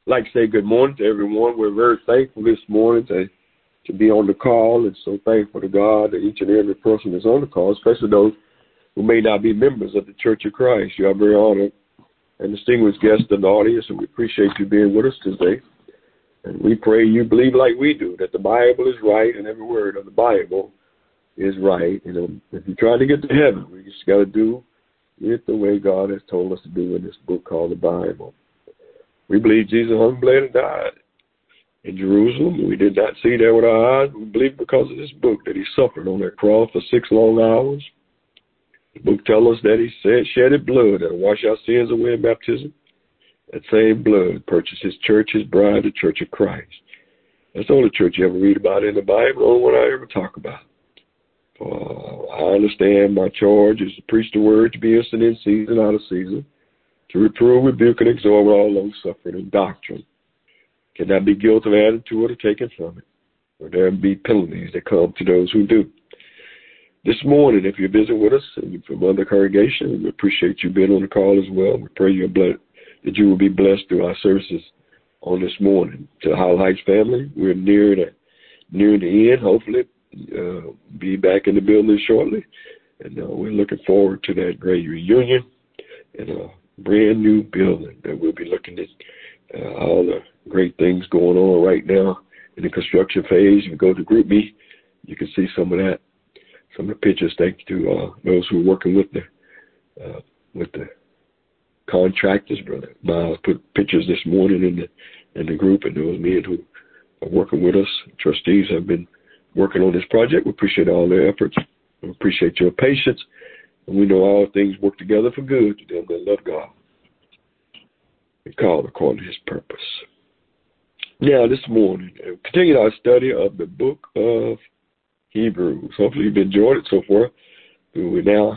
I'd like to say good morning to everyone. We're very thankful this morning to be on the call, and so thankful to God that each and every person is on the call, especially those who may not be members of the Church of Christ. You are very honored and distinguished guests in the audience, and we appreciate you being with us today. And we pray you believe like we do, that the Bible is right and every word of the Bible is right. You know, if you're trying to get to heaven, we just got to do it the way God has told us to do in this book called the Bible. We believe Jesus hung, bled, and died in Jerusalem. We did not see that with our eyes. We believe because of this book that he suffered on that cross for 6 long hours. The book tells us that he shedded blood that will wash our sins away in baptism. That same blood purchased his church, his bride, the Church of Christ. That's the only church you ever read about in the Bible, the only one I ever talk about. I understand my charge is to preach the word, to be instant in season, out of season, to reprove, rebuke, and exhort with all long suffering and doctrine. Cannot be guilt of added to it or taken from it, or there be penalties that come to those who do. This morning, if you're visiting with us and you're from other congregations, we appreciate you being on the call as well. We pray that you will be blessed through our services on this morning. To the Hollow Heights family, we're near the end, hopefully. Be back in the building shortly, and we're looking forward to that great reunion and a brand new building that we'll be looking at all the great things going on right now in the construction phase. You go to Group Me, you can see some of that, some of the pictures. Thank you to those who are working with the contractors. Brother Miles put pictures this morning in the group, and those men who are working with us. Trustees have been working on this project. We appreciate all their efforts. We appreciate your patience. And we know all things work together for good to them that love God and called according to his purpose. Now, this morning, continue our study of the book of Hebrews. Hopefully you've enjoyed it so far. We're now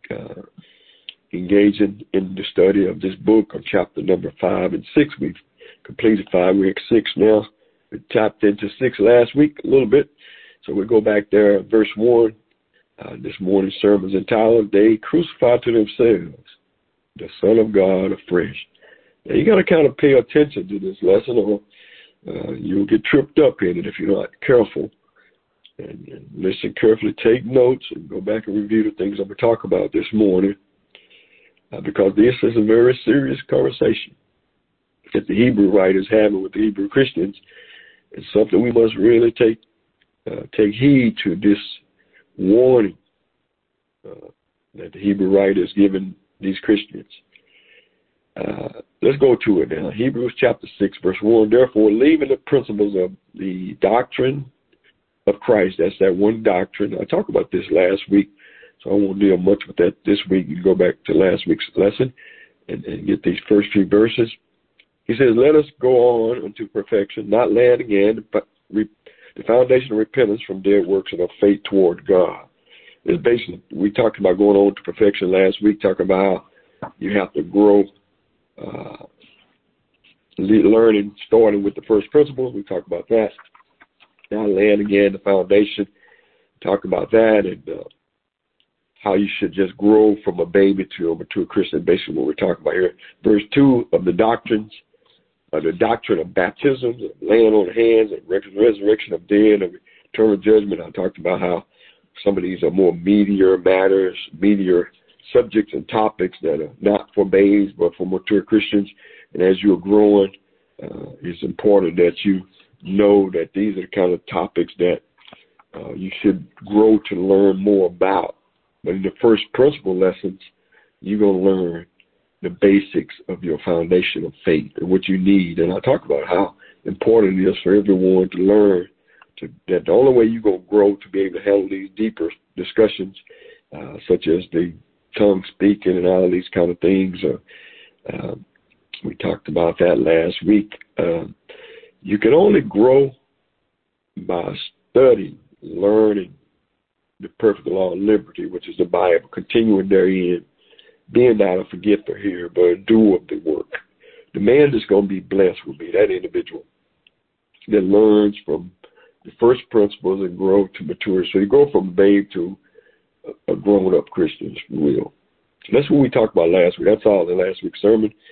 engaging in the study of this book of chapter number 5 and 6. We've completed 5. We're at 6 now. We tapped into 6 last week a little bit. So we go back there, verse 1. This morning's sermon is entitled, They Crucified to Themselves the Son of God Afresh. Now, you got to kind of pay attention to this lesson, or you'll get tripped up in it if you're not careful. And listen carefully, take notes, and go back and review the things I'm going to talk about this morning, because this is a very serious conversation that the Hebrew writers having with the Hebrew Christians. It's something we must really take heed to, this warning that the Hebrew writer is giving these Christians. Let's go to it now. Hebrews chapter 6, verse 1. Therefore, leaving the principles of the doctrine of Christ, that's that one doctrine. I talked about this last week, so I won't deal much with that this week. You can go back to last week's lesson and get these first few verses. He says, let us go on unto perfection, not laying again the foundation of repentance from dead works and of faith toward God. It's basically, we talked about going on to perfection last week, talking about how you have to grow, learning, starting with the first principles. We talked about that. Now laying again the foundation, talk about that, and how you should just grow from a baby to a mature Christian, basically what we're talking about here. Verse 2 of the doctrines, the doctrine of baptism, laying on of hands, and resurrection of dead, and eternal judgment. I talked about how some of these are more meatier matters, meatier subjects and topics that are not for babes but for mature Christians. And as you're growing, it's important that you know that these are the kind of topics that you should grow to learn more about. But in the first principle lessons, you're going to learn the basics of your foundation of faith and what you need. And I talk about how important it is for everyone to learn that the only way you're going to grow to be able to handle these deeper discussions, such as the tongue speaking and all these kind of things. We talked about that last week. You can only grow by studying, learning the perfect law of liberty, which is the Bible, continuing therein, being not a forgetful hearer, but a doer of the work. The man that's going to be blessed will be that individual that learns from the first principles and grow to maturity. So you go from a babe to a grown-up Christian, if you will. So that's what we talked about last week. That's all in last week's sermon.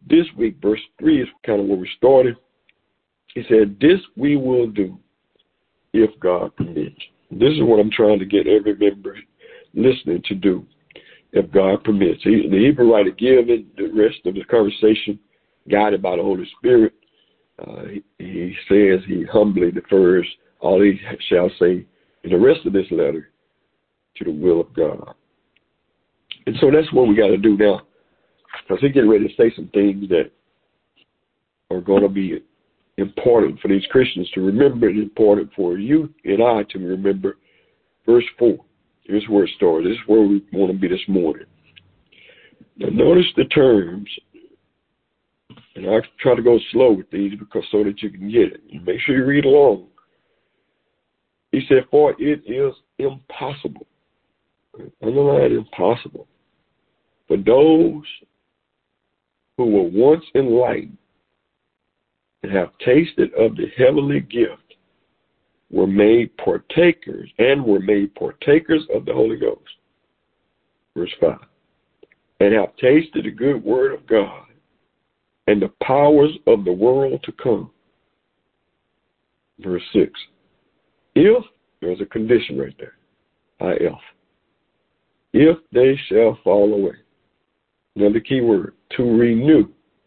this week, verse 3 is kind of where we started. He said, this we will do if God permits. This is what I'm trying to get every member listening to do, if God permits. The Hebrew writer given the rest of the conversation, guided by the Holy Spirit. He says he humbly defers all he shall say in the rest of this letter to the will of God. And so that's what we got to do now, because he's getting ready to say some things that are going to be important for these Christians to remember, and important for you and I to remember. Verse 4, here's where it starts. This is where we want to be this morning. Now notice the terms, and I try to go slow with these because so that you can get it. And make sure you read along. He said, for it is impossible, underline impossible, for those who were once enlightened and have tasted of the heavenly gift were made partakers of the Holy Ghost. Verse 5. And have tasted the good word of God and the powers of the world to come. Verse 6. If, there's a condition right there, if they shall fall away. Another key word, to renew.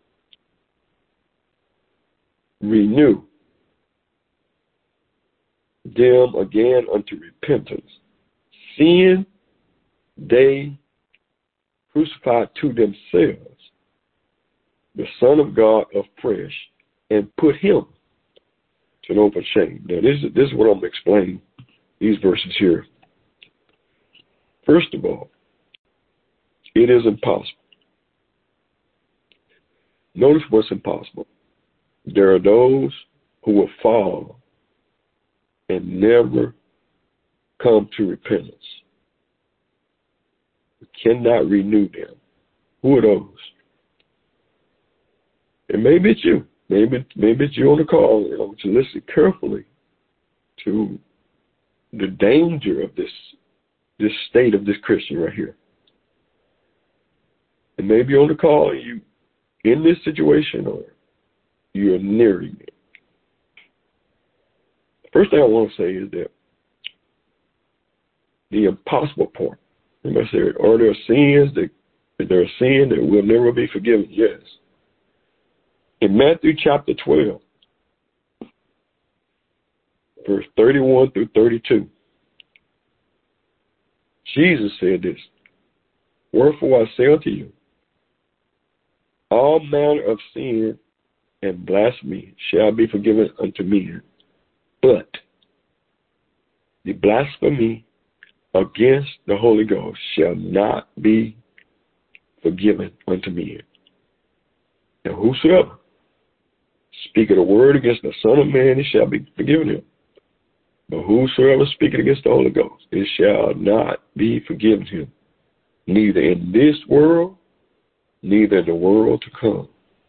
Renew them again unto repentance, seeing they crucified to themselves the Son of God afresh, and put him to an open shame. Now this is what I'm explaining, these verses here. First of all, it is impossible. Notice what's impossible. There are those who will fall and never come to repentance. We cannot renew them. Who are those? And maybe it's you. Maybe it's you on the call. I want you to listen carefully to the danger of this state of this Christian right here. And maybe on the call, you in this situation, or you're nearing it. First thing I want to say is that the impossible part. Remember I said, are there sins that will never be forgiven? Yes. In Matthew chapter 12, verse 31 through 32, Jesus said this, wherefore I say unto you, all manner of sin and blasphemy shall be forgiven unto men, but the blasphemy against the Holy Ghost shall not be forgiven unto men. And whosoever speaketh a word against the Son of Man, it shall be forgiven him. But whosoever speaketh against the Holy Ghost, it shall not be forgiven him, neither in this world, neither in the world to come.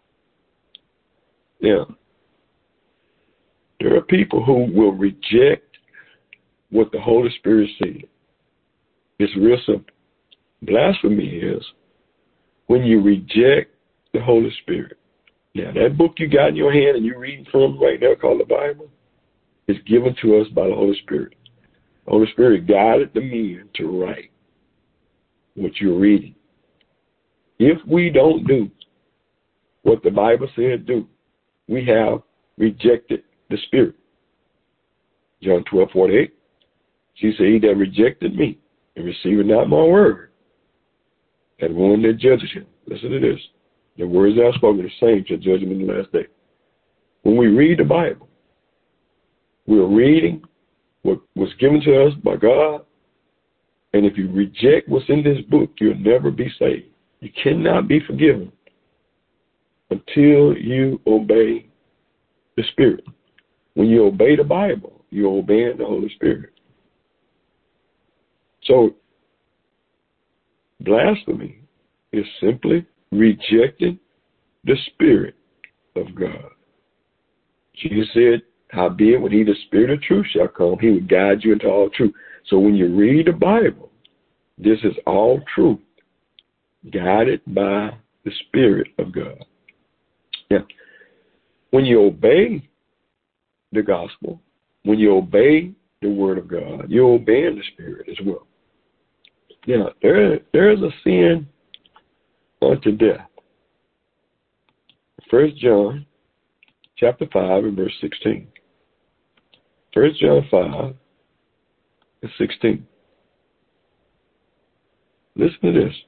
Now, there are people who will reject what the Holy Spirit said. It's real simple. Blasphemy is when you reject the Holy Spirit. Now, that book you got in your hand and you're reading from right now called the Bible is given to us by the Holy Spirit. The Holy Spirit guided the men to write what you're reading. If we don't do what the Bible said do, we have rejected the Spirit. John 12:48. She said, he that rejected me and received not my word, and one that judges him. Listen to this. The words that I spoken are the same to judge him in the last day. When we read the Bible, we're reading what was given to us by God. And if you reject what's in this book, you'll never be saved. You cannot be forgiven until you obey the Spirit. When you obey the Bible, you're obeying the Holy Spirit. So, blasphemy is simply rejecting the Spirit of God. Jesus said, howbeit when he, the Spirit of truth, shall come, he will guide you into all truth. So when you read the Bible, this is all truth, guided by the Spirit of God. Yeah. When you obey the gospel, when you obey the word of God, you're obeying the Spirit as well. Yeah, there is a sin unto death. 1 John chapter 5 and verse 16. 1 John 5 and 16. Listen to this.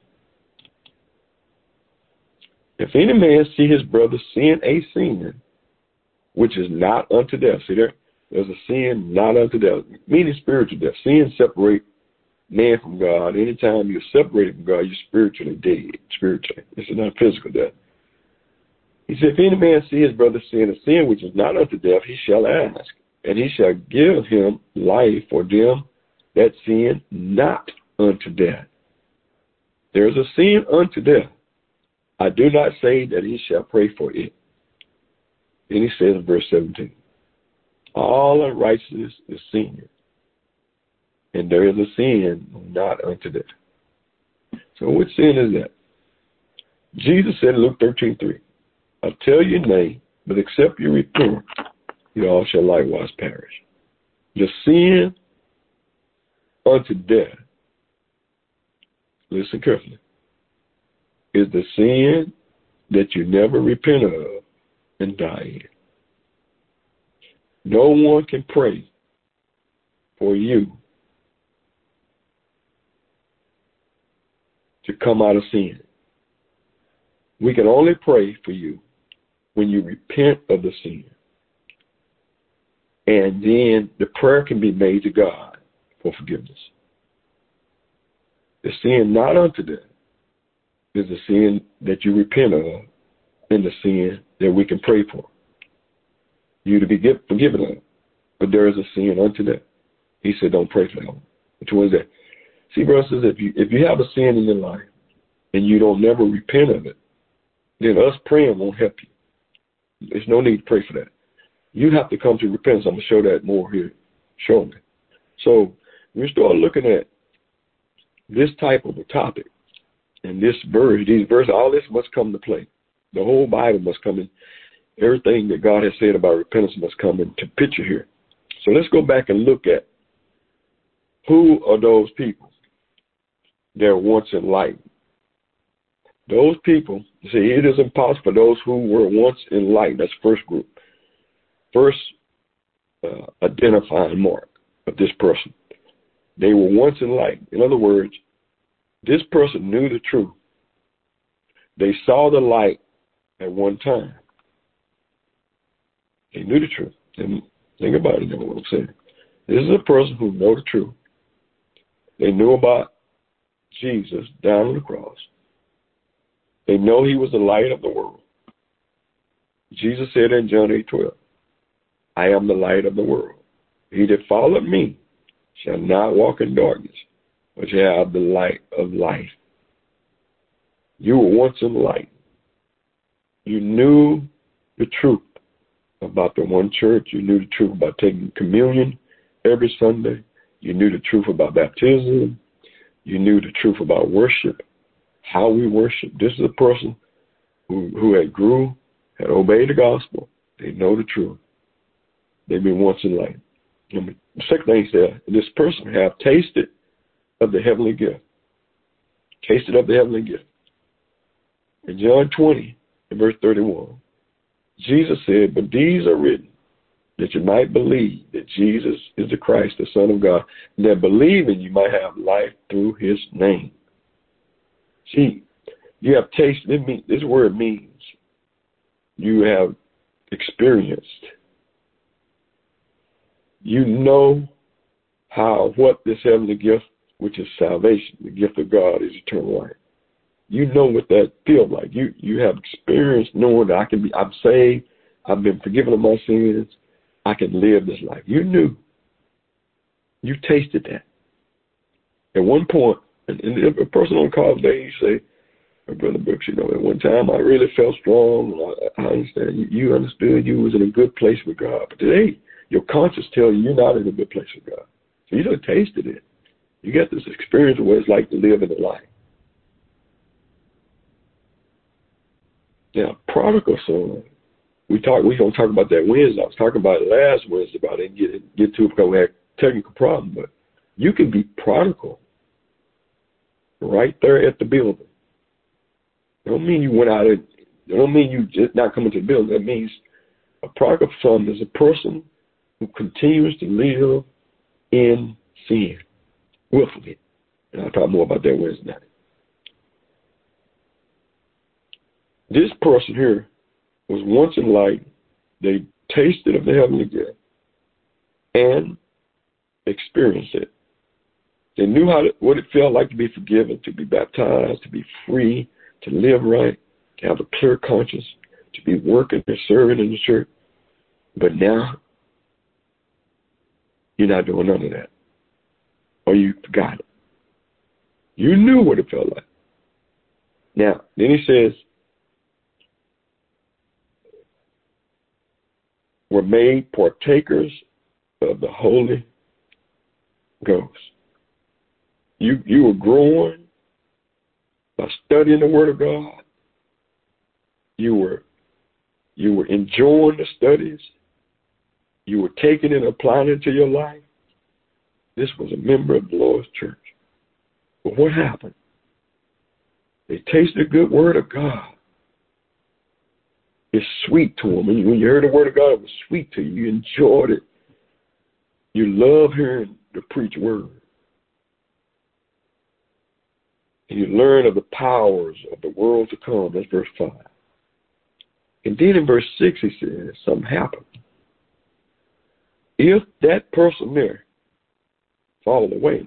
If any man see his brother sin a sin which is not unto death. See there's a sin not unto death, meaning spiritual death. Sin separate man from God. Anytime you're separated from God, you're spiritually dead. Spiritually. This is not physical death. He said, if any man see his brother sin a sin which is not unto death, he shall ask, and he shall give him life for them that sin not unto death. There is a sin unto death. I do not say that he shall pray for it. Then he says in verse 17, all unrighteousness is sin, and there is a sin not unto death. So which sin is that? Jesus said in Luke 13:3, I tell you nay, but except you repent, you all shall likewise perish. The sin unto death, listen carefully, is the sin that you never repent of and die in. No one can pray for you to come out of sin. We can only pray for you when you repent of the sin. And then the prayer can be made to God for forgiveness. The sin not unto death is the sin that you repent of, and the sin that we can pray for you to be forgiven of. But there is a sin unto death. He said, don't pray for that one. Which one is that? See, brothers, if you have a sin in your life and you don't never repent of it, then us praying won't help you. There's no need to pray for that. You have to come to repentance. I'm going to show that more here shortly. So when you start looking at this type of a topic and this verse, these verses, all this must come to play. The whole Bible must come in. Everything that God has said about repentance must come into picture here. So let's go back and look at who are those people that were once enlightened. Those people, see, it is impossible for those who were once enlightened. That's the first group. First identifying mark of this person. They were once enlightened. In other words, this person knew the truth. They saw the light at one time. They knew the truth. And think about it, you know what I'm saying. This is a person who knew the truth. They knew about Jesus down on the cross. They know he was the light of the world. Jesus said in John 8:12, I am the light of the world. He that followeth me shall not walk in darkness, but shall have the light of life. You were once enlightened. You knew the truth about the one church. You knew the truth about taking communion every Sunday. You knew the truth about baptism. You knew the truth about worship, how we worship. This is a person who had grew, had obeyed the gospel. They know the truth. They've been once enlightened. The second thing he said, this person have tasted of the heavenly gift. Tasted of the heavenly gift. In John 20, in verse 31, Jesus said, but these are written that you might believe that Jesus is the Christ, the Son of God, and that believing you might have life through his name. See, you have tasted, this word means you have experienced. You know what this heavenly gift, which is salvation, the gift of God, is eternal life. You know what that feels like. You have experienced knowing that I'm saved, I've been forgiven of my sins, I can live this life. You knew. You tasted that. At one point, and if a person on call today, you say, Brother Brooks, at one time I really felt strong. I understand. You understood you was in a good place with God. But today, your conscience tells you you're not in a good place with God. So you done tasted it. You got this experience of what it's like to live in the life. Now, prodigal son, we're going to talk about that Wednesday. I was talking about it last Wednesday, but I didn't get to it because we had a technical problem. But you can be prodigal right there at the building. It don't mean you went out. It don't mean you just not coming to the building. That means a prodigal son is a person who continues to live in sin willfully. And I'll talk more about that Wednesday night. This person here was once enlightened. They tasted of the heavenly gift and experienced it. They knew what it felt like to be forgiven, to be baptized, to be free, to live right, to have a clear conscience, to be working and serving in the church. But now, you're not doing none of that. Or you forgot it. You knew what it felt like. Now, then he says, were made partakers of the Holy Ghost. You were growing by studying the Word of God. You were enjoying the studies. You were taking it and applying it to your life. This was a member of the Lord's church. But what happened? They tasted the good Word of God. It's sweet to them. And when you heard the Word of God, it was sweet to you. You enjoyed it. You love hearing the preached Word. And you learn of the powers of the world to come. That's verse 5. And then in verse 6, he says, something happened. If that person there fall away,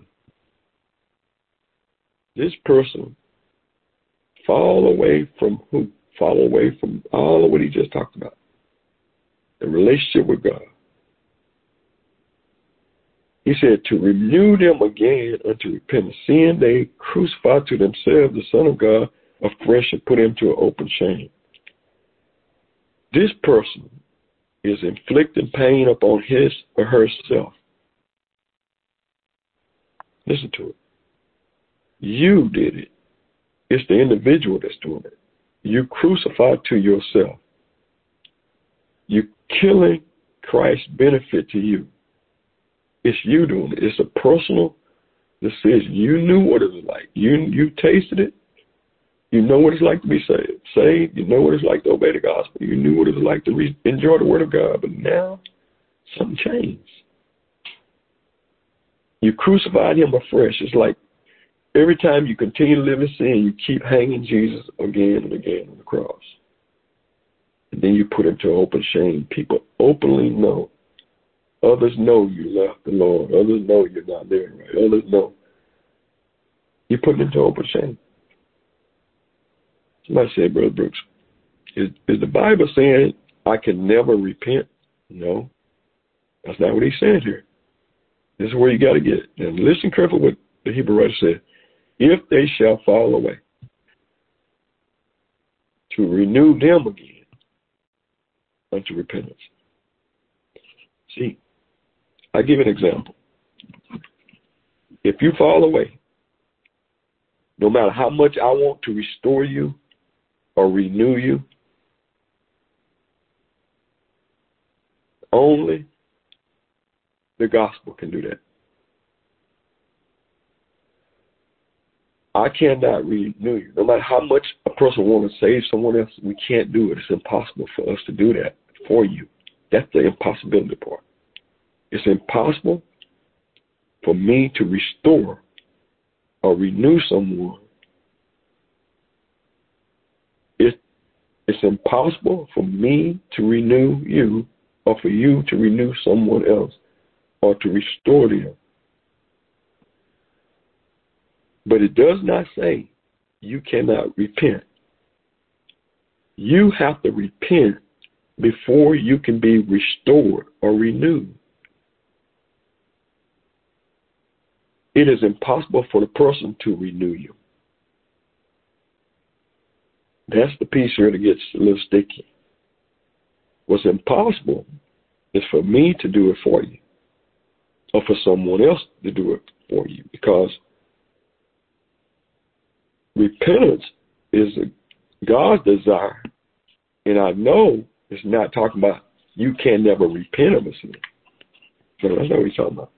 this person fall away from who? Fall away from all of what he just talked about. The relationship with God. He said, to renew them again unto repentance, seeing they crucified to themselves the Son of God afresh and put him to an open shame. This person is inflicting pain upon his or herself. Listen to it. You did it. It's the individual that's doing it. You crucified to yourself. You're killing Christ's benefit to you. It's you doing it. It's a personal decision. You knew what it was like. You tasted it. You know what it's like to be saved. You know what it's like to obey the gospel. You knew what it was like to enjoy the Word of God. But now, something changed. You crucified him afresh. It's like every time you continue to live in sin, you keep hanging Jesus again and again on the cross. And then you put him to open shame. People openly know. Others know you left the Lord. Others know you're not there right. Others know. You put him to open shame. Somebody said, Brother Brooks, is the Bible saying I can never repent? No. That's not what he's saying here. This is where you got to get it. And listen carefully what the Hebrew writer said. If they shall fall away, to renew them again unto repentance. See, I give an example. If you fall away, no matter how much I want to restore you or renew you, only the gospel can do that. I cannot renew you. No matter how much a person wants to save someone else, we can't do it. It's impossible for us to do that for you. That's the impossibility part. It's impossible for me to restore or renew someone. It's impossible for me to renew you or for you to renew someone else or to restore them. But it does not say you cannot repent. You have to repent before you can be restored or renewed. It is impossible for the person to renew you. That's the piece here that gets a little sticky. What's impossible is for me to do it for you or for someone else to do it for you, because repentance is God's desire And I know it's not talking about you can never repent of a sin. No, that's not what he's talking about.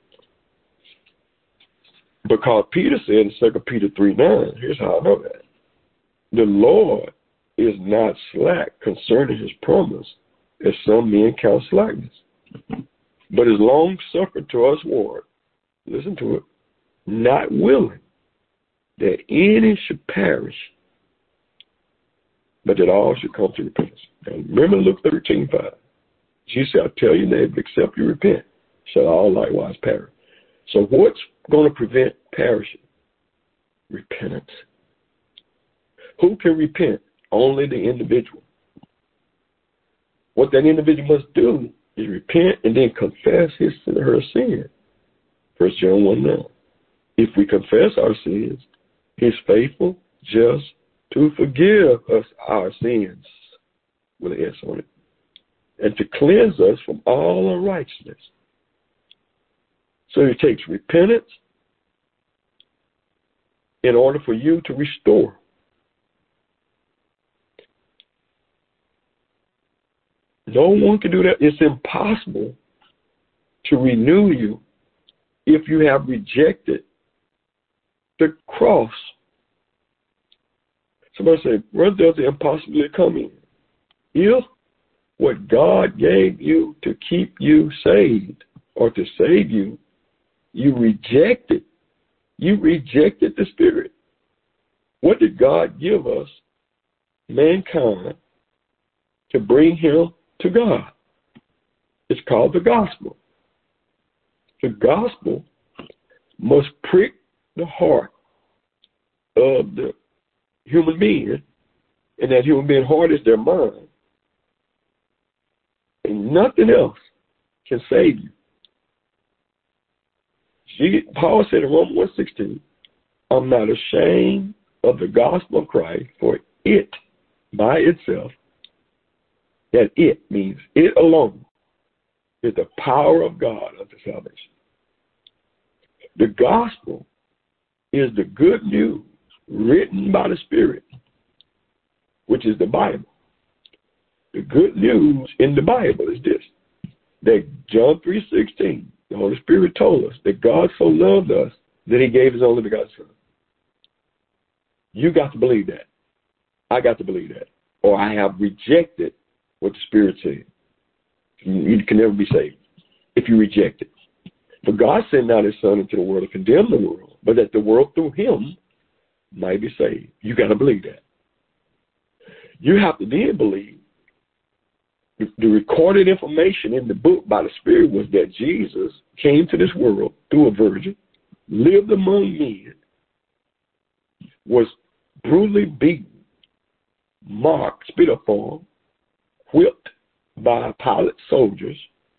Because Peter said in 2 Peter 3:9, here's how I know that. The Lord is not slack concerning his promise, as some men count slackness, but is long suffering to us ward. Listen to it. Not willing that any should perish, but that all should come to repentance. Now remember Luke 13:5. Jesus said, I tell you, neighbor, except you repent, shall all likewise perish. So what's going to prevent perishing? Repentance. Who can repent? Only the individual. What that individual must do is repent and then confess his or her sin. 1 John 1:9. If we confess our sins, he's faithful, just to forgive us our sins, with an S on it, and to cleanse us from all unrighteousness. So it takes repentance in order for you to restore. No one can do that. It's impossible to renew you if you have rejected the cross. Somebody say, where does the impossibility come in? If what God gave you to keep you saved or to save you, you rejected the Spirit. What did God give us, mankind, to bring him to God? It's called the gospel. The gospel must prick the heart of the human being, and that human being heart is their mind. And nothing else can save you. Paul said in Romans 1:16, I'm not ashamed of the gospel of Christ, for it, by itself, that it means it alone, is the power of God unto salvation. The gospel is the good news written by the Spirit, which is the Bible. The good news in the Bible is this, that John 3:16, the Holy Spirit told us that God so loved us that he gave his only begotten Son. You got to believe that. I got to believe that. Or I have rejected what the Spirit said. You can never be saved if you reject it. For God sent not his Son into the world to condemn the world, but that the world through him might be saved. You got to believe that. You have to then believe the recorded information in the book by the Spirit was that Jesus came to this world through a virgin, lived among men, was brutally beaten, mocked, spit upon, whipped by Pilate's soldiers,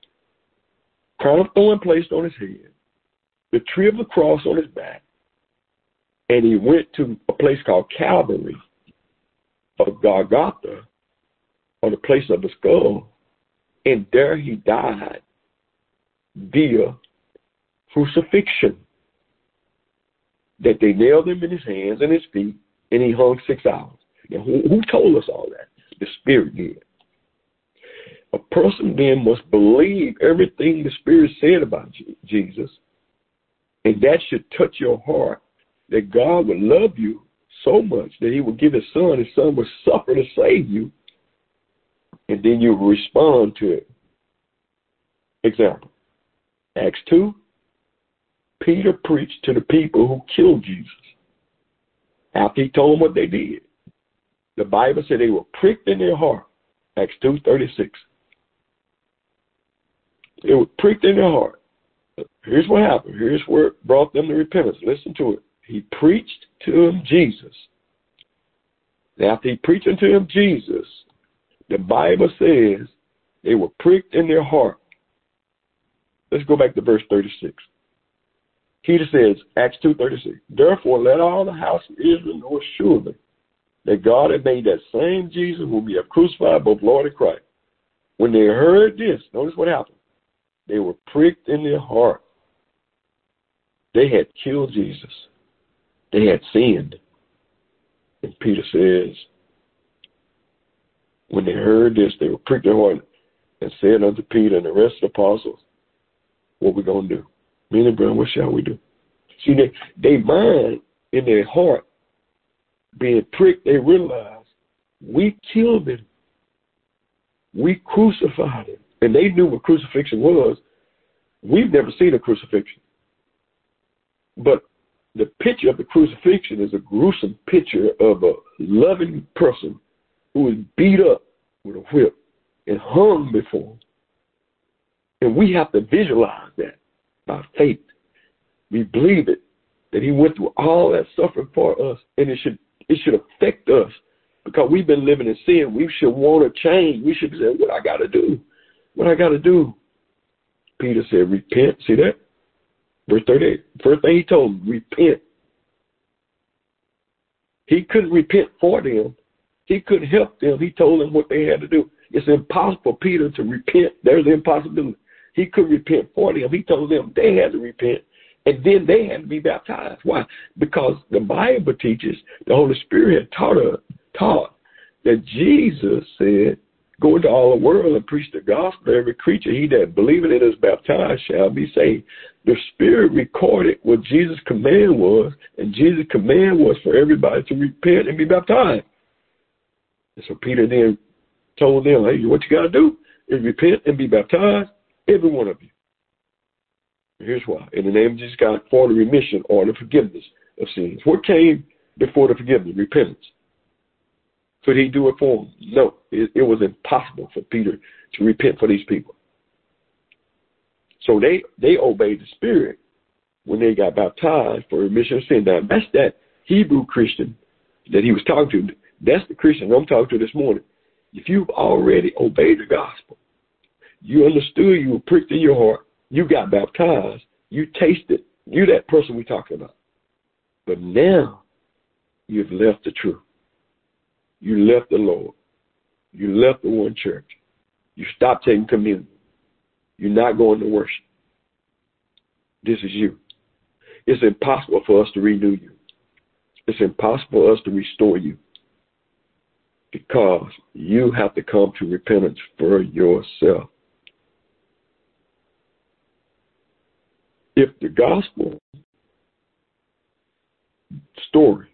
crown of thorn placed on his head, the tree of the cross on his back, and he went to a place called Calvary of Golgotha, or the place of the skull, and there he died via crucifixion. That they nailed him in his hands and his feet, and he hung 6 hours. Now, who told us all that? The Spirit did. A person then must believe everything the Spirit said about Jesus, and that should touch your heart, that God would love you so much that he would give his Son would suffer to save you, and then you respond to it. Example, Acts 2, Peter preached to the people who killed Jesus. After he told them what they did, the Bible said they were pricked in their heart. Acts 2:36. They were pricked in their heart. Here's what happened. Here's where it brought them to repentance. Listen to it. He preached to them Jesus. After he preached unto them Jesus, the Bible says they were pricked in their heart. Let's go back to verse 36. Peter says, Acts 2:36, therefore let all the house of Israel know assuredly that God had made that same Jesus whom ye have crucified, both Lord and Christ. When they heard this, notice what happened. They were pricked in their heart. They had killed Jesus. They had sinned. And Peter says, When they heard this, they were pricked their heart and said unto Peter and the rest of the apostles, what we going to do? Men and brethren, what shall we do? See, they mind in their heart being pricked, they realized we killed him. We crucified him. And they knew what crucifixion was. We've never seen a crucifixion. But the picture of the crucifixion is a gruesome picture of a loving person who was beat up with a whip and hung before him. And we have to visualize that by faith. We believe it, that he went through all that suffering for us, and it should affect us because we've been living in sin. We should want to change. We should say, what I got to do? What I got to do? Peter said, repent. See that? Verse 38. First thing he told them, repent. He couldn't repent for them. He couldn't help them. He told them what they had to do. It's impossible for Peter to repent. There's the impossibility. He couldn't repent for them. He told them they had to repent, and then they had to be baptized. Why? Because the Bible teaches, the Holy Spirit taught that Jesus said, go into all the world and preach the gospel to every creature. He that believeth and is baptized shall be saved. The Spirit recorded what Jesus' command was, and Jesus' command was for everybody to repent and be baptized. And so Peter then told them, hey, what you got to do is repent and be baptized, every one of you. And here's why. In the name of Jesus God, for the remission or the forgiveness of sins. What came before the forgiveness? Repentance. Could he do it for them? No. It was impossible for Peter to repent for these people. So they obeyed the Spirit when they got baptized for remission of sin. Now, that's that Hebrew Christian that he was talking to. That's the Christian I'm talking to this morning. If you've already obeyed the gospel, you understood, you were pricked in your heart, you got baptized, you tasted, you're that person we're talking about. But now you've left the truth. You left the Lord. You left the one church. You stopped taking communion. You're not going to worship. This is you. It's impossible for us to renew you. It's impossible for us to restore you because you have to come to repentance for yourself. If the gospel story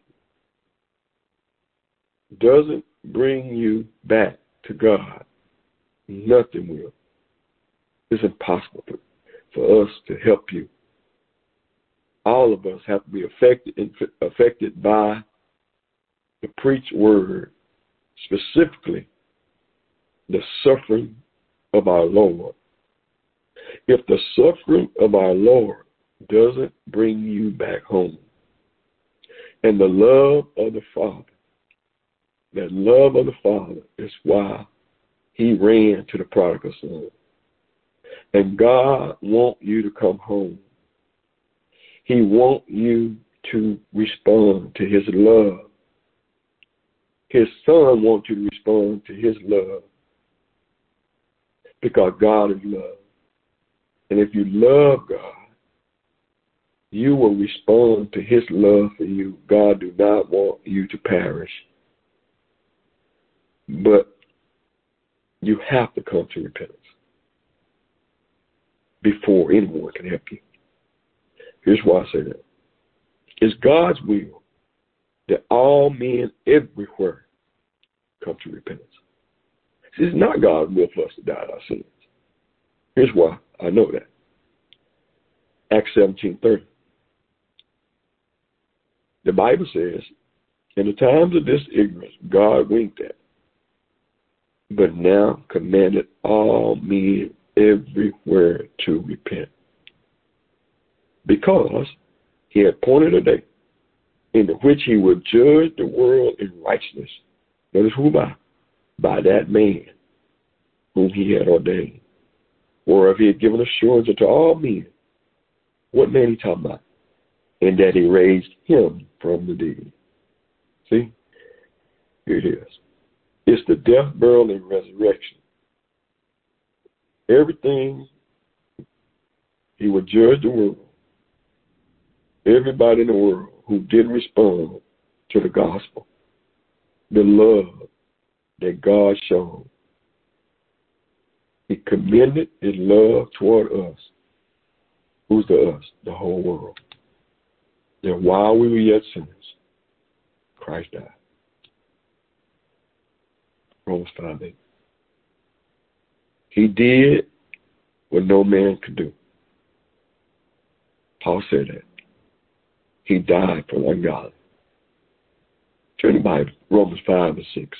doesn't bring you back to God, nothing will. It's impossible for us to help you. All of us have to be affected by the preached word, specifically the suffering of our Lord. If the suffering of our Lord doesn't bring you back home, and the love of the Father, that love of the Father is why he ran to the prodigal son. And God wants you to come home. He wants you to respond to his love. His son wants you to respond to his love because God is love. And if you love God, you will respond to his love for you. God do not want you to perish. But you have to come to repentance before anyone can help you. Here's why I say that. It's God's will that all men everywhere come to repentance. It's not God's will for us to die in our sins. Here's why I know that. Acts 17:30. The Bible says, in the times of this ignorance, God winked at, but now commanded all men everywhere to repent. Because he had appointed a day in which he would judge the world in righteousness. Notice who by? By that man whom he had ordained. Whereof he had given assurance unto all men. What man he talking about? And that he raised him from the dead. See? Here it is. It's the death, burial, and resurrection. Everything, he would judge the world. Everybody in the world who didn't respond to the gospel, the love, that God showed. He commended his love toward us. Who's the us? The whole world. That while we were yet sinners, Christ died. Romans 5:8. He did what no man could do. Paul said that. He died for the ungodly. Turn the Bible, Romans 5:6.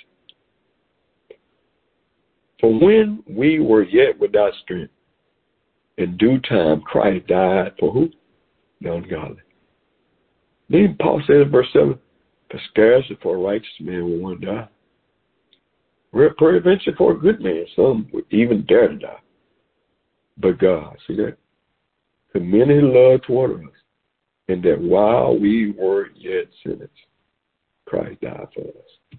For when we were yet without strength, in due time Christ died for who? The ungodly. Then Paul said in verse 7, for scarcely for a righteous man will one die. Peradventure for a good man, some would even dare to die. But God, see that? Commended his love toward us, and that while we were yet sinners, Christ died for us.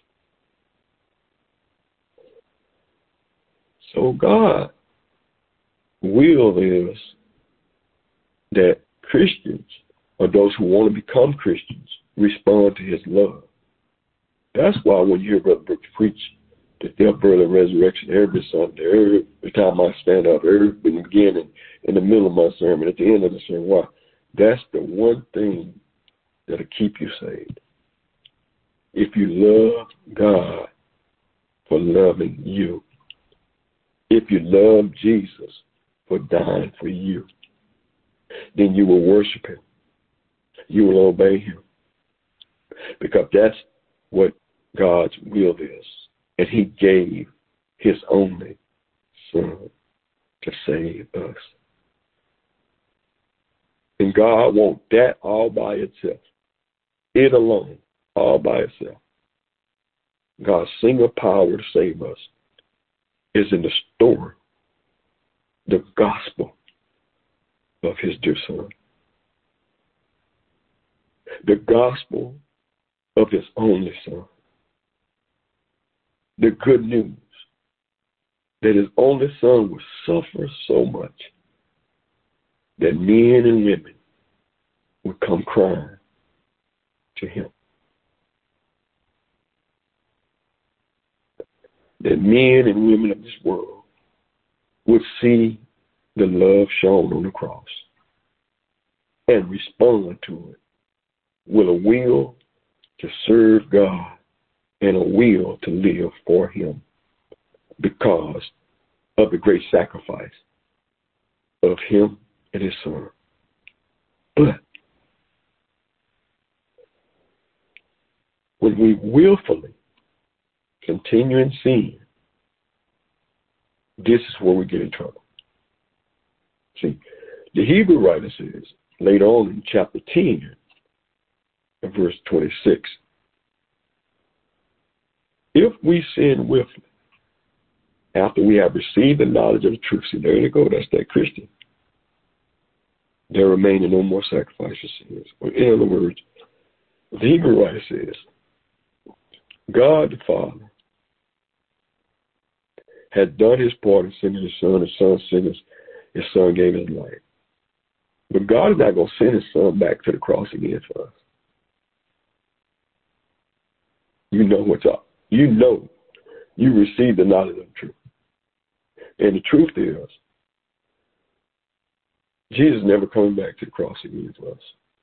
So God's will is that Christians, or those who want to become Christians, respond to his love. That's why when you hear Brother Brooks preach the death, burial, and resurrection every Sunday, every time I stand up, every beginning, in the middle of my sermon, at the end of the sermon, why? That's the one thing that'll keep you saved. If you love God for loving you, if you love Jesus for dying for you, then you will worship him. You will obey him. Because that's what God's will is. And he gave his only son to save us. And God wants that all by itself. It alone, all by itself. God's single power to save us is in the story, the gospel of his dear son. The gospel of his only son. The good news that his only son would suffer so much that men and women would come crying to him. That men and women of this world would see the love shown on the cross and respond to it with a will to serve God and a will to live for him because of the great sacrifice of him and his son. But when we willfully continue in sin, this is where we get in trouble. See, the Hebrew writer says later on in chapter 10, in verse 26, if we sin willfully, after we have received the knowledge of the truth, see, there you go, that's that Christian, there remain no more sacrifice for sins. Or in other words, the Hebrew writer says, God the Father had done his part in sending his son sent his son gave his life. But God is not going to send his son back to the cross again for us. You know what's up. You know you received the knowledge of the truth. And the truth is, Jesus never coming back to the cross again for us.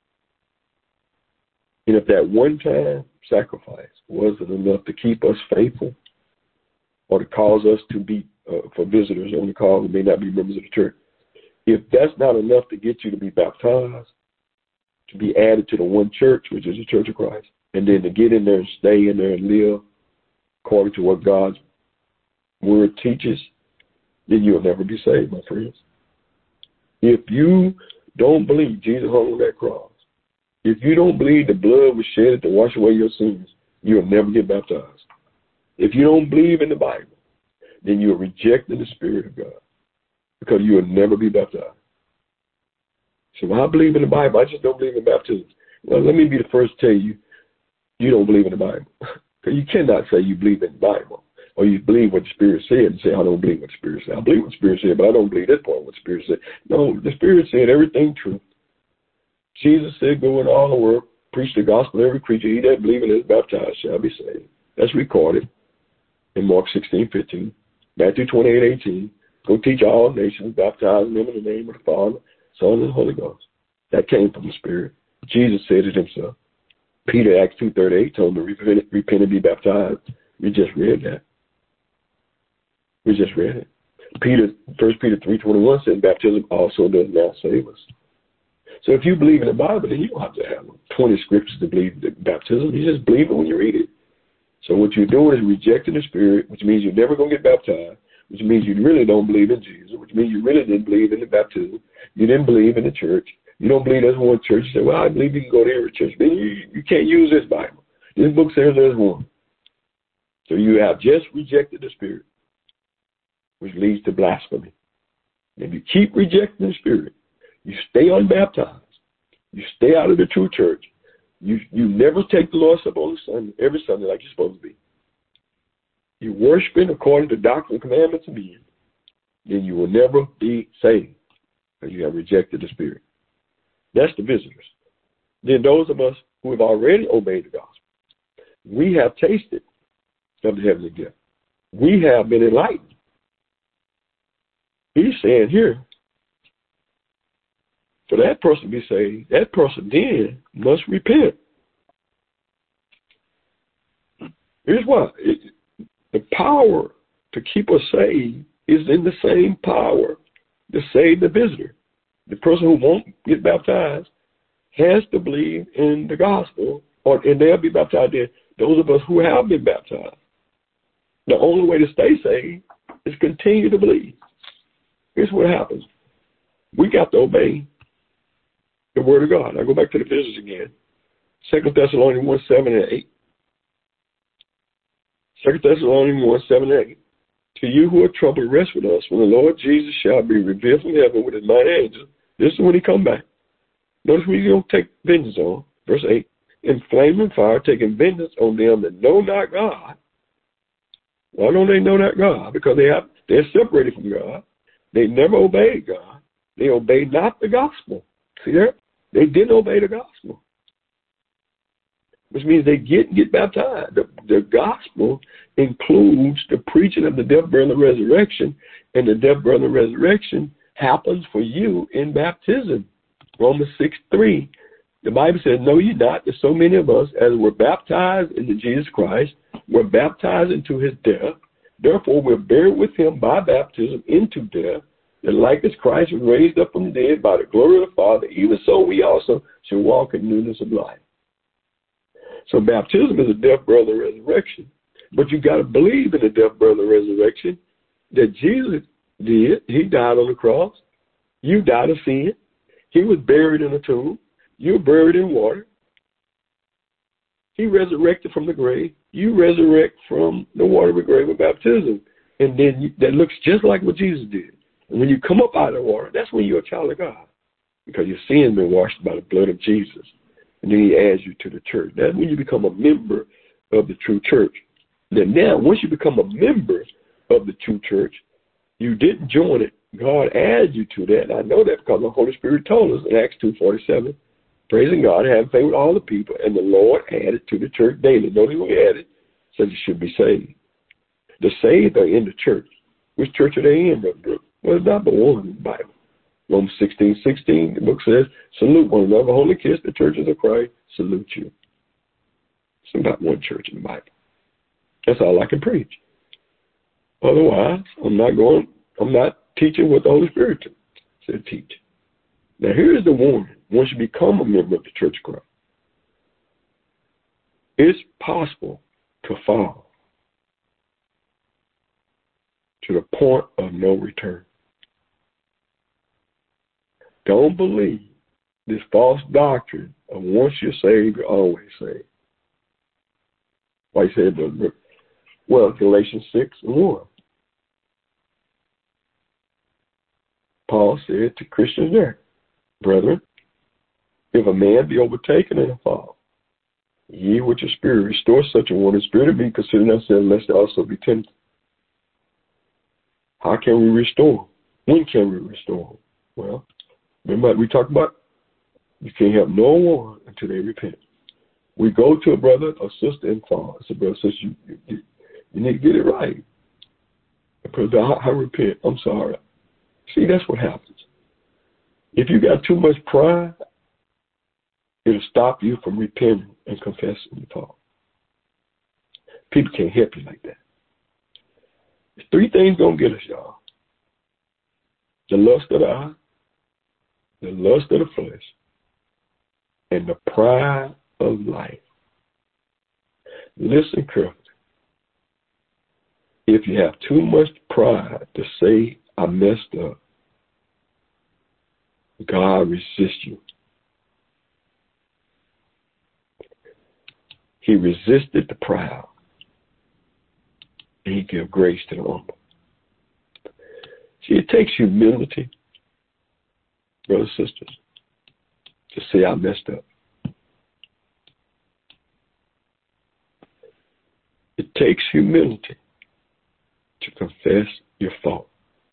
And if that one-time sacrifice wasn't enough to keep us faithful or to cause us to be, for visitors on the call who may not be members of the church, if that's not enough to get you to be baptized, to be added to the one church, which is the Church of Christ, and then to get in there and stay in there and live according to what God's word teaches, then you'll never be saved, my friends. If you don't believe Jesus hung on that cross, if you don't believe the blood was shed to wash away your sins, you'll never get baptized. If you don't believe in the Bible, then you're rejecting the Spirit of God because you will never be baptized. So I believe in the Bible, I just don't believe in baptism. Well, let me be the first to tell you, you don't believe in the Bible. Because you cannot say you believe in the Bible or you believe what the Spirit said and say, I don't believe what the Spirit said. I believe what the Spirit said, but I don't believe this part of what the Spirit said. No, the Spirit said everything true. Jesus said, go in all the world, preach the gospel to every creature. He that believeth and is baptized shall be saved. That's recorded. in Mark 16:15, Matthew 28:18. Go teach all nations, baptizing them in the name of the Father, Son, and Holy Ghost. That came from the Spirit. Jesus said it himself. Peter, Acts 2:38, told him to repent and be baptized. We just read that. We just read it. 1 Peter 3:21 said baptism also does not save us. So if you believe in the Bible, then you don't have to have 20 scriptures to believe in baptism. You just believe it when you read it. So what you're doing is rejecting the Spirit, which means you're never going to get baptized, which means you really don't believe in Jesus, which means you really didn't believe in the baptism. You didn't believe in the church. You don't believe there's one church. You say, well, I believe you can go to every church. Then you can't use this Bible. This book says there's one. So you have just rejected the Spirit, which leads to blasphemy. If you keep rejecting the Spirit, you stay unbaptized, you stay out of the true church, you never take the Lord's Supper on the Sunday, every Sunday like you're supposed to be. You're worshiping according to doctrine and commandments of men, then you will never be saved because you have rejected the Spirit. That's the visitors. Then those of us who have already obeyed the gospel, we have tasted of the heavenly gift. We have been enlightened. He's saying here, for that person to be saved, that person then must repent. Here's why. The power to keep us saved is in the same power to save the visitor. The person who won't get baptized has to believe in the gospel, and they'll be baptized then. Those of us who have been baptized. The only way to stay saved is continue to believe. Here's what happens. We got to obey the word of God. I go back to the visitors again. 2 Thessalonians 1:7-8. 2 Thessalonians 1:7-8. To you who are troubled, rest with us when the Lord Jesus shall be revealed from heaven with his mighty angels. This is when he come back. Notice what he's going to take vengeance on. Verse 8. In flaming fire, taking vengeance on them that know not God. Why don't they know not God? Because they're separated from God. They never obeyed God. They obeyed not the gospel. See there? They didn't obey the gospel. Which means they get baptized. The gospel includes the preaching of the death, burial, and resurrection. And the death, burial, and resurrection happens for you in baptism. Romans 6:3. The Bible says, know ye not that so many of us, as were baptized into Jesus Christ, were baptized into his death. Therefore, we're buried with him by baptism into death, that like as Christ was raised up from the dead by the glory of the Father, even so we also shall walk in newness of life. So baptism is a death, burial, and resurrection. But you got to believe in the death, burial, and resurrection that Jesus did. He died on the cross. You died of sin. He was buried in a tomb. You were buried in water. He resurrected from the grave. You resurrect from the watery grave of baptism. And then that looks just like what Jesus did. And when you come up out of the water, that's when you're a child of God. Because your sin has been washed by the blood of Jesus. And then he adds you to the church. That's when you become a member of the true church. Then now, once you become a member of the true church, you didn't join it. God adds you to that. And I know that because the Holy Spirit told us in Acts 2:47, praising God, having faith with all the people, and the Lord added to the church daily. Notice what he added, says you should be saved. The saved are in the church. Which church are they in, Brother Brooks? Well, it's not but one in the Bible. Romans 16:16, the book says, salute one another, holy kiss, the churches of Christ, salute you. It's not one church in the Bible. That's all I can preach. Otherwise, I'm not teaching what the Holy Spirit said teach. Now, here's the warning. Once you become a member of the Church of Christ, it's possible to fall to the point of no return. Don't believe this false doctrine of once you're saved, you're always saved. Why you say it? Well, Galatians 6:1. Paul said to Christians there, brethren, if a man be overtaken in a fault, ye which are spirit, restore such a one in spirit of me, considering ourselves, lest also be tempted. How can we restore? When can we restore? Well, remember we talked about you can't help no one until they repent. We go to a brother or sister and fall. I said, brother, sister, You need to get it right. Brother, I repent. I'm sorry. See, that's what happens. If you got too much pride, it'll stop you from repenting and confessing your fault. People can't help you like that. There's three things gonna get us, y'all. The lust of the eye, the lust of the flesh, and the pride of life. Listen carefully. If you have too much pride to say, I messed up, God resists you. He resisted the proud, and he gave grace to the humble. See, it takes humility, brothers and sisters, to say I messed up. It takes humility to confess your fault.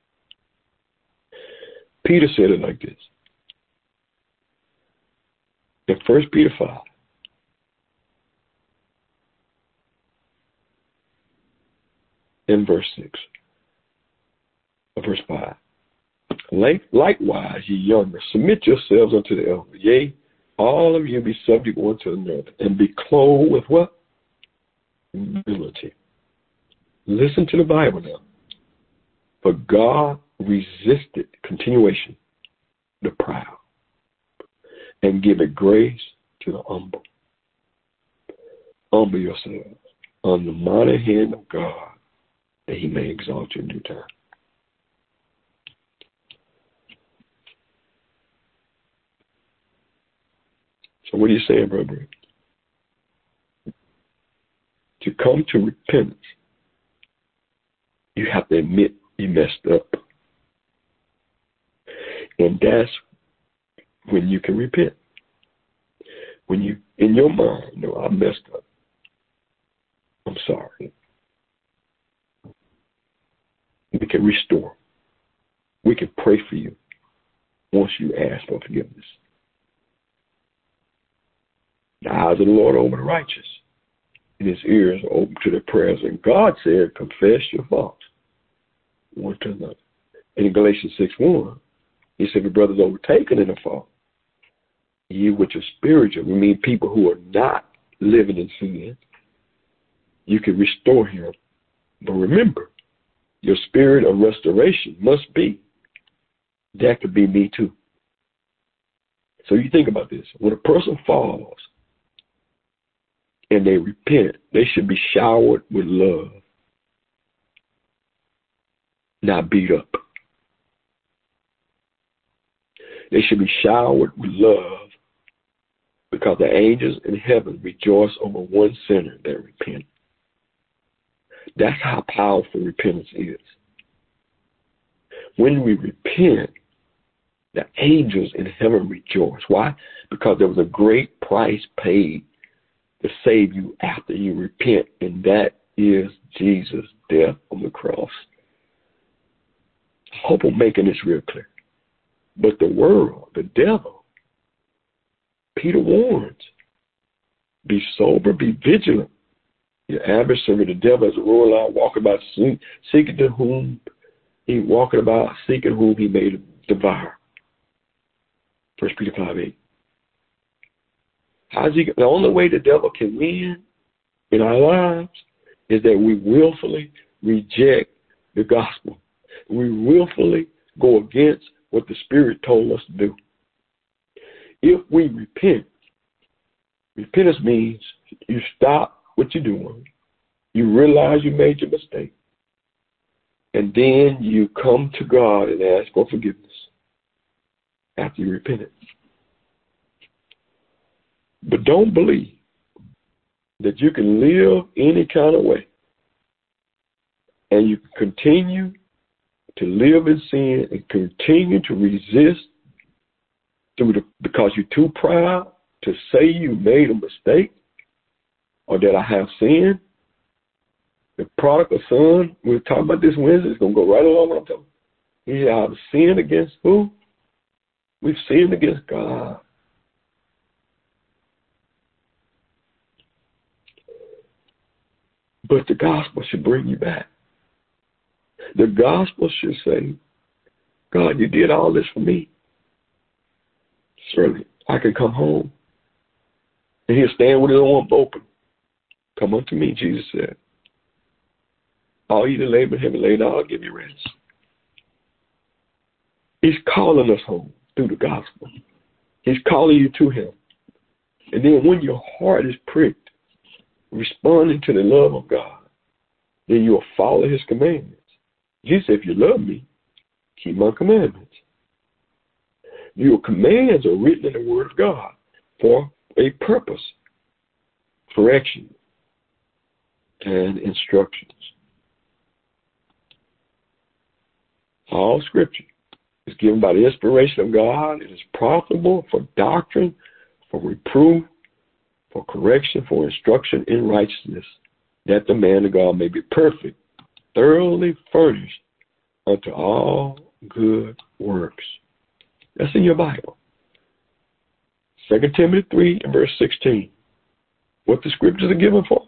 Peter said it like this. In 1 Peter 5, in verse 6, or verse 5. Likewise, ye younger, submit yourselves unto the elder. Yea, all of you be subject one to another, and be clothed with what? Humility. Listen to the Bible now. For God resisted, continuation, the proud, and giveth grace to the humble. Humble yourselves on the mighty hand of God, that he may exalt you in due time. So what are you saying, brother? To come to repentance, you have to admit you messed up. And that's when you can repent. When you, in your mind, know, I messed up. I'm sorry. We can restore. We can pray for you once you ask for forgiveness. The eyes of the Lord are over the righteous, and his ears are open to their prayers. And God said, confess your faults one to another. And in Galatians 6:1, he said, the brothers overtaken in a fault, you which are spiritual, we mean people who are not living in sin, you can restore him. But remember, your spirit of restoration must be, that could be me too. So you think about this. When a person falls and they repent, they should be showered with love, not beat up. They should be showered with love, because the angels in heaven rejoice over one sinner that repents. That's how powerful repentance is. When we repent, the angels in heaven rejoice. Why? Because there was a great price paid to save you after you repent, and that is Jesus' death on the cross. I hope I'm making this real clear. But the world, the devil, Peter warns, be sober, be vigilant. Your adversary, the devil, as a roaring lion, walking about seeking whom he may devour. 1 Peter 5:8. How's he? The only way the devil can win in our lives is that we willfully reject the gospel. We willfully go against what the Spirit told us to do. If we repent, repentance means you stop what you're doing, you realize you made your mistake, and then you come to God and ask for forgiveness after you repented. But don't believe that you can live any kind of way and you can continue to live in sin and continue to resist because you're too proud to say you made a mistake or that I have sinned. The prodigal son, we're talking about this Wednesday, it's going to go right along with what I'm talking about. He said, I've sinned against who? We've sinned against God. But the gospel should bring you back. The gospel should say, God, you did all this for me. Surely I can come home. And he'll stand with his arms open. Come unto me, Jesus said. All you that labor heavy laden, I'll give you rest. He's calling us home through the gospel. He's calling you to him. And then when your heart is pricked, responding to the love of God, then you'll follow his commandments. Jesus said, if you love me, keep my commandments. Your commands are written in the word of God for a purpose, correction, and instructions. All scripture is given by the inspiration of God. It is profitable for doctrine, for reproof, for correction, for instruction in righteousness, that the man of God may be perfect, thoroughly furnished unto all good works. That's in your Bible. 2 Timothy 3 and verse 16. What the scriptures are given for?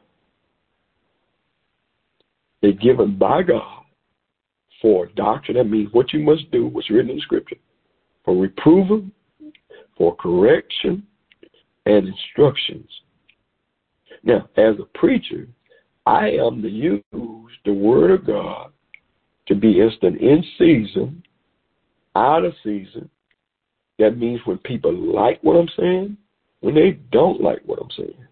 They're given by God for doctrine. That means what you must do, what's written in the scripture. For reproof, for correction, and instructions. Now, as a preacher, I am to use the word of God to be instant in season, out of season. That means when people like what I'm saying, when they don't like what I'm saying.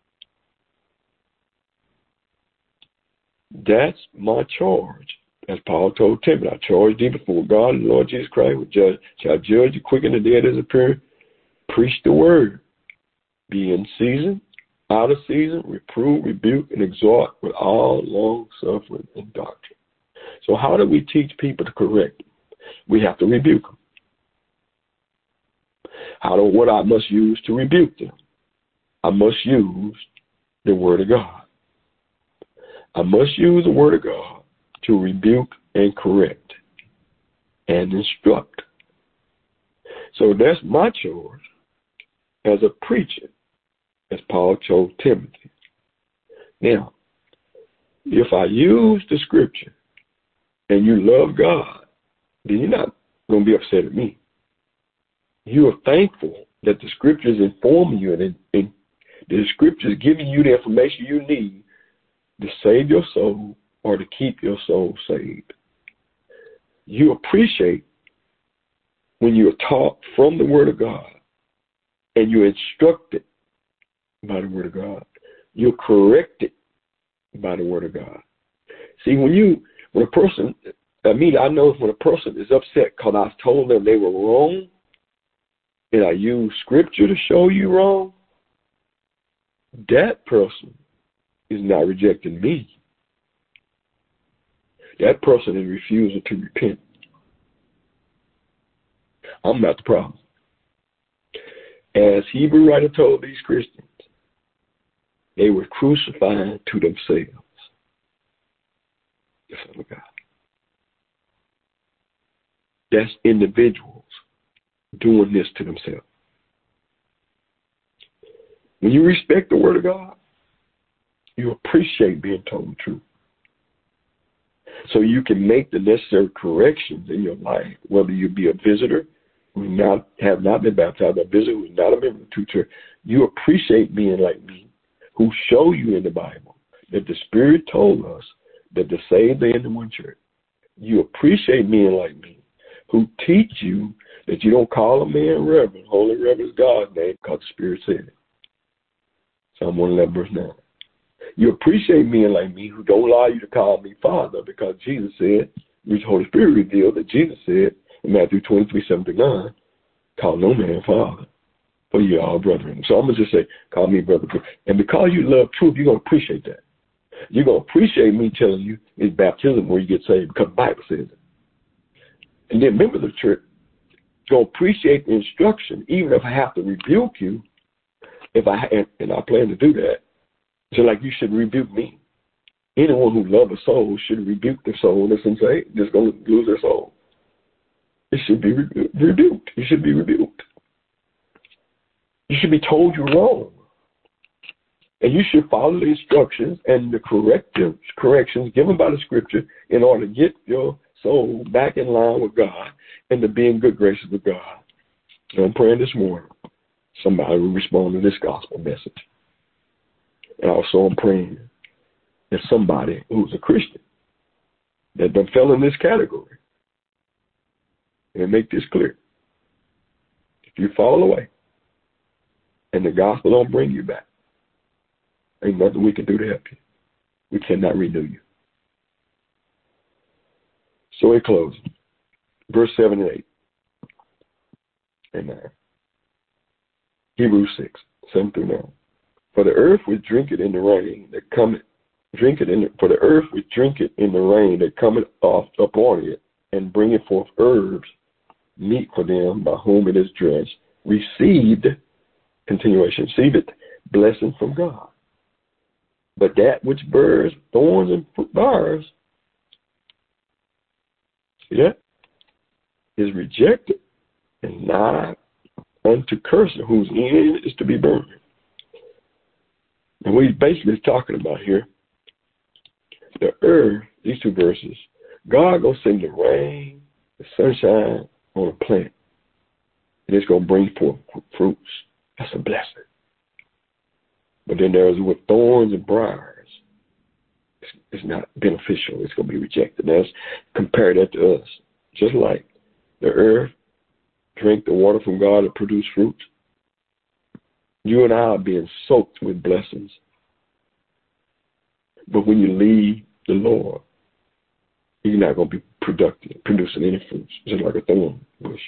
That's my charge. As Paul told Timothy, I charge thee before God and Lord Jesus Christ, which shall judge you quick in the day of his appearing. Preach the word. Be in season, out of season, reprove, rebuke, and exhort with all long suffering and doctrine. So how do we teach people to correct them? We have to rebuke them. What I must use to rebuke them? I must use the word of God. I must use the word of God to rebuke and correct and instruct. So that's my charge as a preacher, as Paul told Timothy. Now, if I use the scripture and you love God, then you're not going to be upset at me. You are thankful that the scriptures inform you and the scriptures giving you the information you need to save your soul or to keep your soul saved. You appreciate when you are taught from the word of God and you're instructed by the word of God. You're corrected by the word of God. See, I know when a person is upset because I've told them they were wrong and I use scripture to show you wrong, that person is not rejecting me. That person is refusing to repent. I'm not the problem. As Hebrew writer told these Christians, they were crucified to themselves. The Son of God. That's individuals doing this to themselves. When you respect the word of God, you appreciate being told the truth. So you can make the necessary corrections in your life, whether you be a visitor who have not been baptized, a visitor who's not a member of the true church. You appreciate being like me, who show you in the Bible that the Spirit told us that the saved are in the one church. You appreciate men like me, who teach you that you don't call a man reverend. Holy reverend is God's name because the Spirit said it. Psalm 111, verse 9. You appreciate men like me who don't allow you to call me Father because Jesus said, which the Holy Spirit revealed that Jesus said in Matthew 23:7-9, call no man Father, for you are all brethren. So I'm going to just say, call me brother. And because you love truth, you're going to appreciate that. You're going to appreciate me telling you it's baptism where you get saved because the Bible says it. And then members of the church going to appreciate the instruction, even if I have to rebuke you, and I plan to do that. So like you should rebuke me. Anyone who loves a soul should rebuke the soul that's insane, that's going to lose their soul. It should be rebuked. You should be rebuked. You should be told you're wrong. And you should follow the instructions and the corrections given by the scripture in order to get your soul back in line with God and to be in good graces with God. And I'm praying this morning somebody will respond to this gospel message. And also I'm praying that somebody who's a Christian that done fell in this category and make this clear. If you fall away and the gospel don't bring you back, ain't nothing we can do to help you. We cannot renew you. So in closing, verse 7 and 8 and 9. Hebrews 6, 7 through 9. For the earth will drink it in the rain that cometh, for the earth will drink it in the rain that cometh off upon it, and bringeth forth herbs, meat for them by whom it is dressed, received blessing from God. But that which bears thorns and bars, see that, is rejected and nigh unto cursing, whose end is to be burned. And what he's basically talking about here, the earth, these two verses, God gonna send the rain, the sunshine on a plant, and it's gonna bring forth fruits. That's a blessing. But then there's with thorns and briars, it's not beneficial. It's gonna be rejected. Now let's compare that to us. Just like the earth drink the water from God and produce fruit, you and I are being soaked with blessings. But when you leave the Lord, you're not going to be productive, producing any fruits, just like a thorn bush.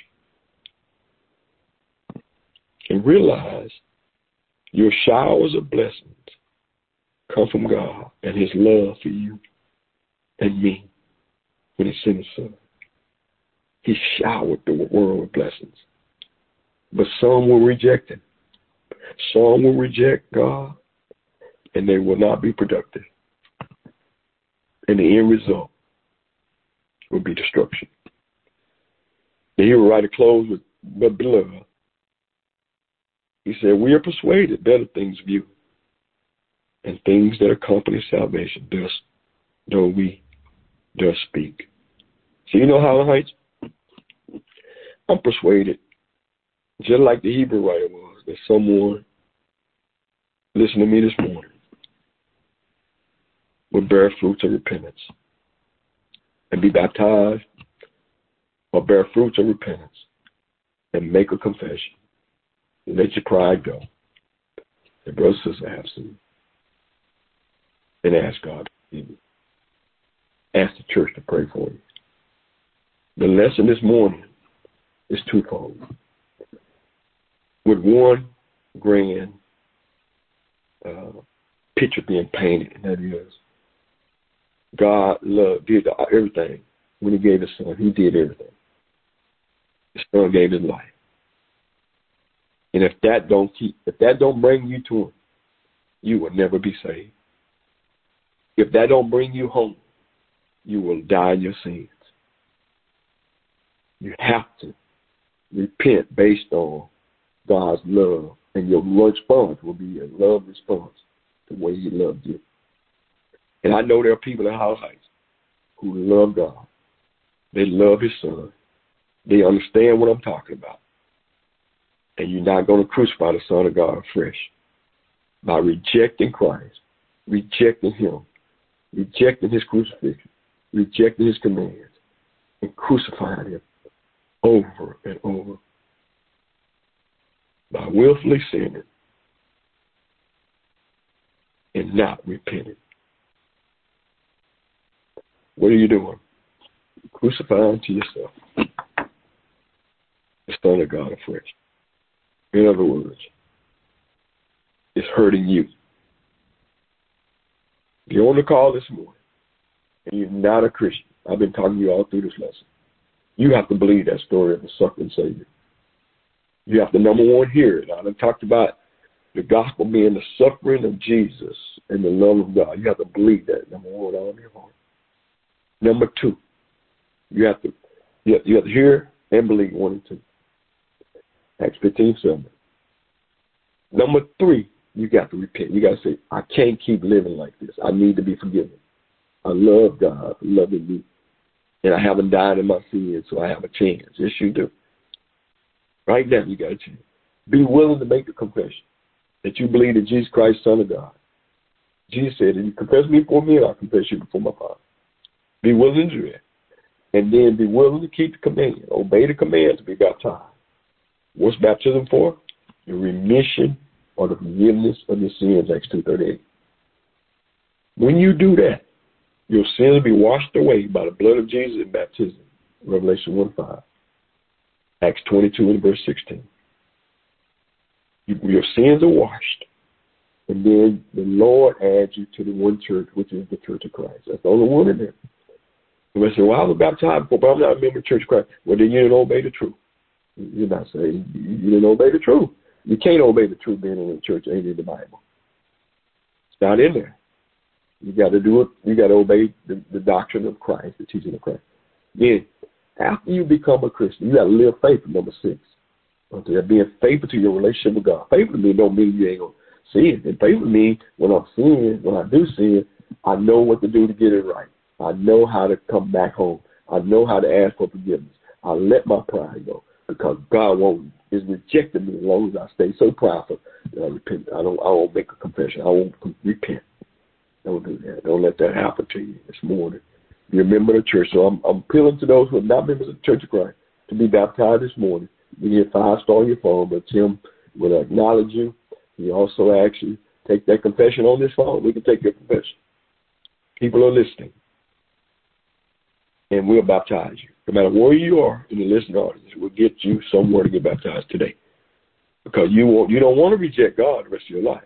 And realize your showers of blessings come from God and his love for you and me when he sent his son. He showered the world with blessings. But some will reject him. Some will reject God, and they will not be productive. And the end result will be destruction. The hero writer closed with, but beloved, he said, we are persuaded better things of you, and things that accompany salvation, thus, though we does speak. So you know how, Heights? I'm persuaded, just like the Hebrew writer was, that someone listening to me this morning will bear fruits of repentance and be baptized, or bear fruits of repentance and make a confession. And let your pride go. And brothers and sisters, have some. And ask God to forgive you. Ask the church to pray for you. The lesson this morning is twofold. With one grand picture being painted, and that is God did everything. When he gave his son, he did everything. His son gave his life. And if that don't bring you to him, you will never be saved. If that don't bring you home, you will die in your sins. You have to repent based on God's love, and your response will be a love response the way he loved you. And I know there are people in House Heights who love God. They love his son. They understand what I'm talking about. And you're not going to crucify the Son of God afresh by rejecting Christ, rejecting him, rejecting his crucifixion, rejecting his commands, and crucifying him over and over by willfully sinning and not repenting. What are you doing? Crucifying to yourself the Son of God afresh. In other words, it's hurting you. If you're on the call this morning and you're not a Christian, I've been talking to you all through this lesson. You have to believe that story of the suffering Savior. You have to, number one, hear it. I've talked about the gospel being the suffering of Jesus and the love of God. You have to believe that, number one, with all of your heart. Number two, you have to hear and believe 1 and 2. Acts 15:7. Number 3, you got to repent. You got to say, I can't keep living like this. I need to be forgiven. I love God for loving me. And I haven't died in my sins, so I have a chance. Yes, you do. Right now, you got a chance. Be willing to make the confession that you believe that Jesus Christ, Son of God. Jesus said, if you confess me before men, I'll confess you before my Father. Be willing to do that. And then be willing to keep the command. Obey the command to be baptized. What's baptism for? The remission or the forgiveness of your sins, Acts 2:38. When you do that, your sins will be washed away by the blood of Jesus in baptism. Revelation 1:5. Acts 22 and verse 16. Your sins are washed. And then the Lord adds you to the one church, which is the Church of Christ. That's the only one in there. You may say, well, I was baptized before, but I'm not a member of the Church of Christ. Well, then you didn't obey the truth. You're not saying you didn't obey the truth. You can't obey the truth being in the church, ain't in the Bible. It's not in there. You got to do it. You got to obey the doctrine of Christ, the teaching of Christ. Then, after you become a Christian, you got to live faithful, number 6. Okay, being faithful to your relationship with God. Faithful to me don't mean you ain't going to sin. And faithful to me, when I'm sinning, when I do sin, I know what to do to get it right. I know how to come back home. I know how to ask for forgiveness. I let my pride go because God is rejecting me as long as I stay so prideful that I repent. I won't make a confession. I won't repent. Don't do that. Don't let that happen to you this morning. You're a member of the church. So I'm appealing to those who are not members of the Church of Christ to be baptized this morning. You get 5-star on your phone, but Tim will acknowledge you. He also asks you, take that confession on this phone. We can take your confession. People are listening. And we'll baptize you. No matter where you are in the listening audience, we'll get you somewhere to get baptized today. Because you don't want to reject God the rest of your life.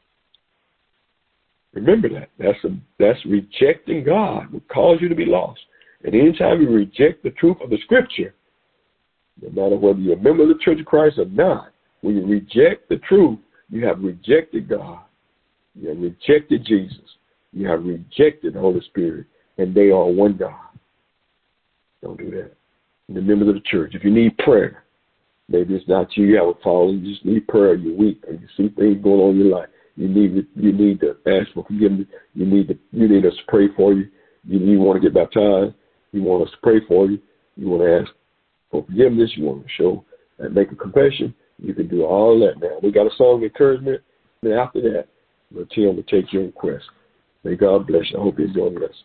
Remember that. That's rejecting God will cause you to be lost. And anytime you reject the truth of the Scripture, no matter whether you're a member of the Church of Christ or not, when you reject the truth, you have rejected God. You have rejected Jesus. You have rejected the Holy Spirit. And they are one God. Don't do that. And the members of the church, if you need prayer, maybe it's not you have a problem, you just need prayer, you're weak, and you see things going on in your life. You need to ask for forgiveness. You need us to pray for you. You want to get baptized. You want us to pray for you. You want to ask for forgiveness. You want to show and make a confession. You can do all that now. We got a song of encouragement. And after that, Tim will take your request. May God bless you. I hope you're enjoying this.